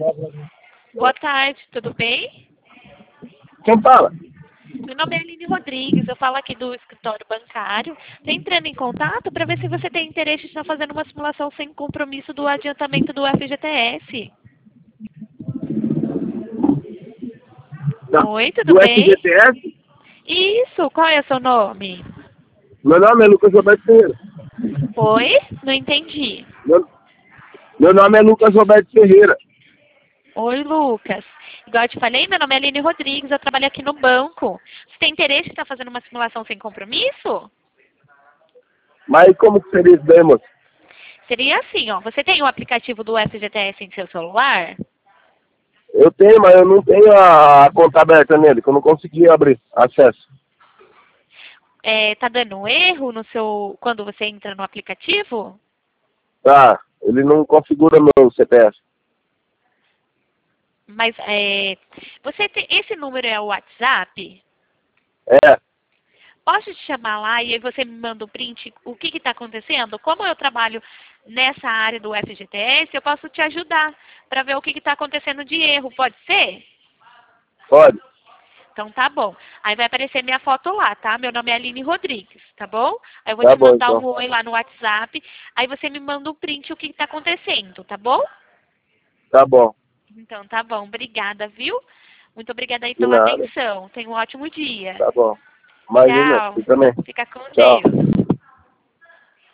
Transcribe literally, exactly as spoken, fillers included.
Boa tarde, tudo bem? Quem fala? Meu nome é Aline Rodrigues, eu falo aqui do escritório bancário. Estou entrando em contato para ver se você tem interesse em estar fazendo uma simulação sem compromisso do adiantamento do F G T S. Da, Oi, tudo do bem? F G T S? Isso, qual é o seu nome? Meu nome é Lucas Roberto Ferreira. Oi? Não entendi. Meu, meu nome é Lucas Roberto Ferreira. Oi, Lucas. Igual eu te falei, meu nome é Aline Rodrigues, eu trabalho aqui no banco. Você tem interesse em estar fazendo uma simulação sem compromisso? Mas como que seria isso daí, moço? Seria assim, ó. Você tem o aplicativo do F G T S em seu celular? Eu tenho, mas eu não tenho a, a conta aberta nele, que eu não consegui abrir acesso. É, tá dando erro no seu quando você entra no aplicativo? Tá, ele não configura meu C P F. Mas é, você tem, esse número é o WhatsApp? É, Posso te chamar lá e aí você me manda o print, o que está acontecendo? Como eu trabalho nessa área do F G T S, eu posso te ajudar para ver o que está acontecendo de erro, pode ser? pode. Então tá bom. Aí vai aparecer minha foto lá, tá? Meu nome é Aline Rodrigues, tá bom? Aí eu vou Tá te bom, mandar um então. oi lá no WhatsApp, aí você me manda o print, o que está acontecendo, tá bom? Tá bom. Então tá bom, obrigada, viu? Muito obrigada aí De pela nada. atenção. Tenha um ótimo dia. Tá bom. Imagina, Tchau. você também. Fica com Tchau. Deus.